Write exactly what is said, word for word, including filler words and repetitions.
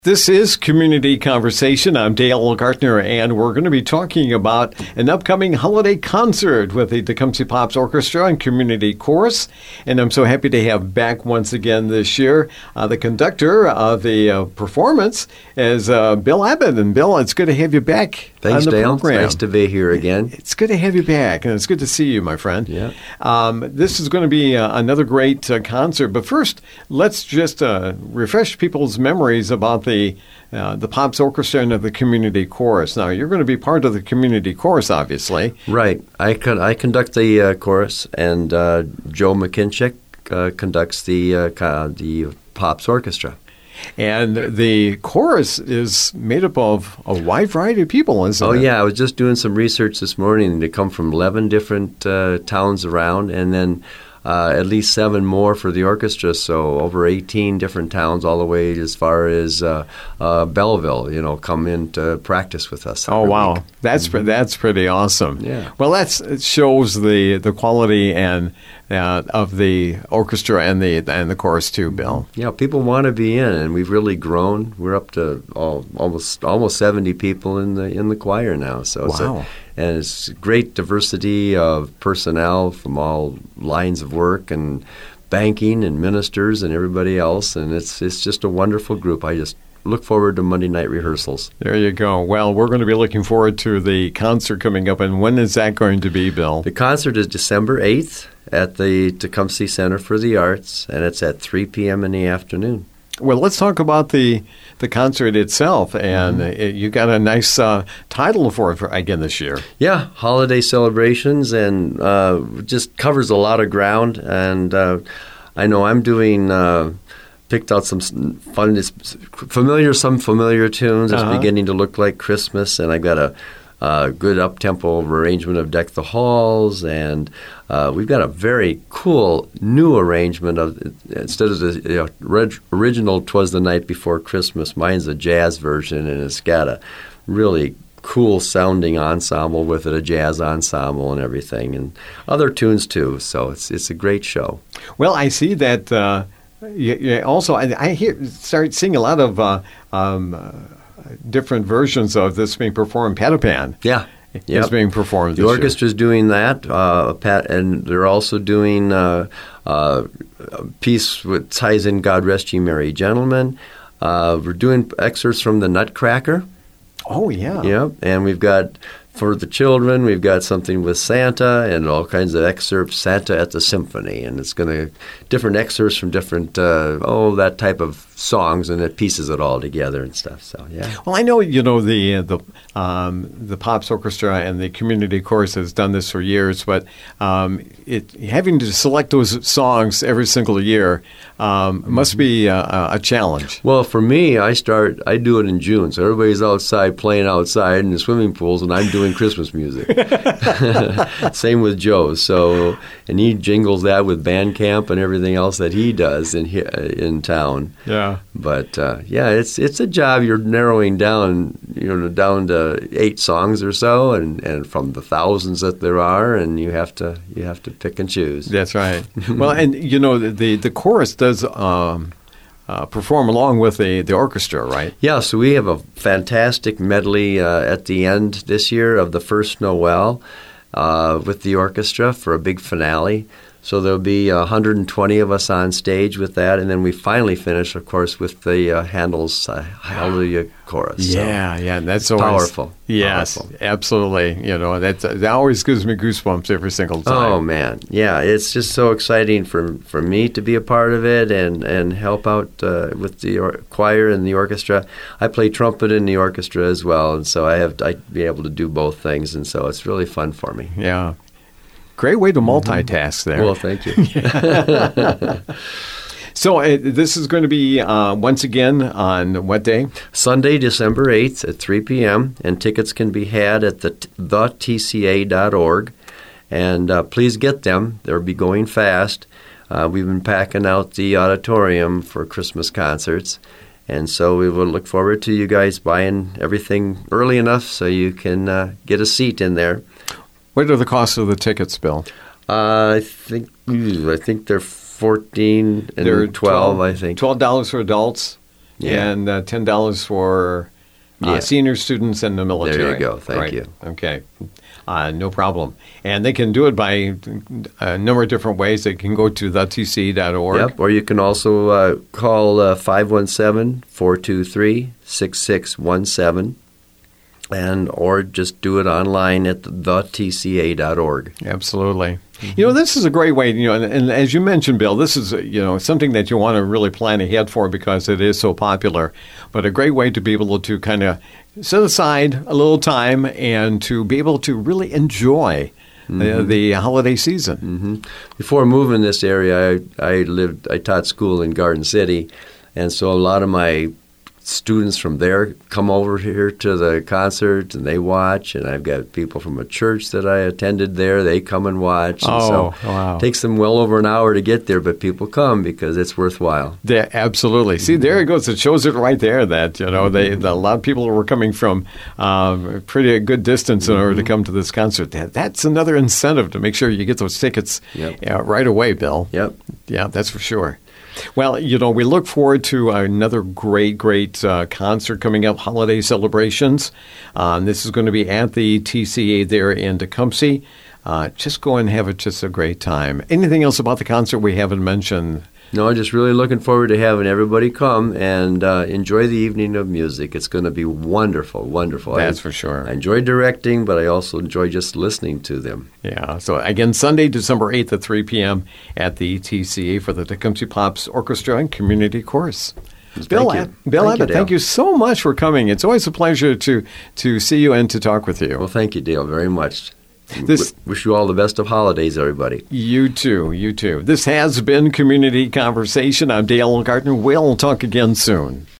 This is Community Conversation. I'm Dale Gartner, and we're going to be talking about an upcoming holiday concert with the Tecumseh Pops Orchestra and Community Chorus. And I'm so happy to have back once again this year uh, the conductor of the uh, performance is uh, Bill Abbott. And Bill, it's good to have you back. Thanks, on the Dale. program. It's nice to be here again. It's good to have you back, and it's good to see you, my friend. Yeah. Um, this is going to be uh, another great uh, concert. But first, let's just uh, refresh people's memories about the the uh, the Pops Orchestra and the Community Chorus. Now, you're going to be part of the Community Chorus, obviously. Right. I con- I conduct the uh, chorus, and uh, Joe McKinchick uh, conducts the uh, ca- the Pops Orchestra. And the chorus is made up of a wide variety of people, isn't oh, it? Oh, yeah. I was just doing some research this morning. They come from eleven different uh, towns around, and then Uh, at least seven more for the orchestra, so over eighteen different towns, all the way as far as uh, uh, Belleville, you know, come in to practice with us. Oh, wow. Week. That's mm-hmm. that's pretty awesome. Yeah. Well, that's it shows the the quality and uh, of the orchestra and the and the chorus too, Bill. Yeah, people want to be in, and we've really grown. We're up to all, almost almost seventy people in the in the choir now. So it's wow. A, and it's great diversity of personnel from all lines of work and banking and ministers and everybody else, and it's it's just a wonderful group. I just look forward to Monday night rehearsals. There you go. Well, we're going to be looking forward to the concert coming up, and when is that going to be, Bill? The concert is December eighth at the Tecumseh Center for the Arts, and it's at three p.m. in the afternoon. Well, let's talk about the the concert itself, and mm-hmm. it, you got a nice uh, title for it for, again this year. Yeah, holiday celebrations, and uh, just covers a lot of ground. And uh, I know I'm doing uh, picked out some fun, familiar, some familiar tunes. It's uh-huh. beginning to look like Christmas, and I got a. Uh, good up-tempo arrangement of Deck the Halls, and uh, we've got a very cool new arrangement of, instead of the you know, reg- original "Twas the Night Before Christmas," mine's a jazz version, and it's got a really cool-sounding ensemble with it, a jazz ensemble and everything, and other tunes too, so it's it's a great show. Well, I see that uh, you, you also, I, I hear start seeing a lot of uh, um, uh, different versions of this being performed. Patapan, yeah, yep. is being performed. The orchestra's doing that, uh, Pat, and they're also doing uh, uh, a piece with ties in "God Rest Ye Merry Gentlemen." Uh, we're doing excerpts from the Nutcracker. Oh yeah, yeah, and we've got for the children, we've got something with Santa and all kinds of excerpts. Santa at the Symphony, and it's going to different excerpts from different uh, oh that type of songs, and it pieces it all together and stuff. So yeah. Well, I know you know the uh, the um, the Pops Orchestra and the Community Chorus has done this for years, but um, it having to select those songs every single year um, must be a, a challenge. Well, for me, I start I do it in June, so everybody's outside playing outside in the swimming pools, and I'm doing Christmas music. Same with Joe. So and he jingles that with band camp and everything else that he does in in town. Yeah. But uh, yeah, it's it's a job. You're narrowing down, you know, down to eight songs or so, and, and from the thousands that there are, and you have to you have to pick and choose. That's right. Well, and you know the the chorus does um, uh, perform along with the, the orchestra, right? Yeah. So we have a fantastic medley uh, at the end this year of the first Noel uh, with the orchestra for a big finale. So there'll be one hundred twenty of us on stage with that, and then we finally finish, of course, with the uh, Handel's uh, Hallelujah chorus. Yeah, so yeah, that's always powerful. Yes, powerful. Absolutely. You know, that that always gives me goosebumps every single time. Oh man, yeah, it's just so exciting for for me to be a part of it and and help out uh, with the or- choir and the orchestra. I play trumpet in the orchestra as well, and so I have I be able to do both things, and so it's really fun for me. Yeah. Great way to multitask there. Well, thank you. So uh, this is going to be uh, once again on what day? Sunday, December eighth at three p.m., and tickets can be had at the the t c a dot org. And uh, please get them. They'll be going fast. Uh, we've been packing out the auditorium for Christmas concerts. And so we will look forward to you guys buying everything early enough so you can uh, get a seat in there. What are the costs of the tickets, Bill? Uh, I think I think they're fourteen and they're twelve. I think twelve dollars for adults, Yeah. and uh, ten dollars for uh, Yeah. senior students and the military. There you go. Thank Right. you. Okay. Uh, no problem. And they can do it by a number of different ways. They can go to the t c a dot org. Yep. Or you can also uh, call uh, five one seven, four two three, six six one seven. And or just do it online at the t c a dot org. Absolutely. You know, this is a great way, you know, and, and as you mentioned, Bill, this is, you know, something that you want to really plan ahead for because it is so popular, but a great way to be able to kind of set aside a little time and to be able to really enjoy mm-hmm. the, the holiday season. Mm-hmm. Before moving this area, I, I lived, I taught school in Garden City, and so a lot of my students from there come over here to the concert and they watch, and I've got people from a church that I attended there. They come and watch. And oh, so wow. It takes them well over an hour to get there, but people come because it's worthwhile. Yeah, absolutely. See, there it goes. It shows it right there that, you know, they, the, a lot of people were coming from um, a pretty good distance in order to come to this concert. That, that's another incentive to make sure you get those tickets Yep. uh, right away, Bill. Yep. Yeah, that's for sure. Well, you know, we look forward to another great, great uh, concert coming up, holiday celebrations. Um, this is going to be at the T C A there in Tecumseh. Uh, just go and have it just a great time. Anything else about the concert we haven't mentioned? No, I'm just really looking forward to having everybody come and uh, enjoy the evening of music. It's going to be wonderful, wonderful. That's I, for sure. I enjoy directing, but I also enjoy just listening to them. Yeah. So, again, Sunday, December eighth at three p.m. at the T C A for the Tecumseh Pops Orchestra and Community Chorus. Thank Bill, you. Bill Thank you, Abbott, Dale. thank you so much for coming. It's always a pleasure to, to see you and to talk with you. Well, thank you, Dale, very much. This, Wish you all the best of holidays, everybody. You too, you too. This has been Community Conversation. I'm Dale Gardner. We'll talk again soon.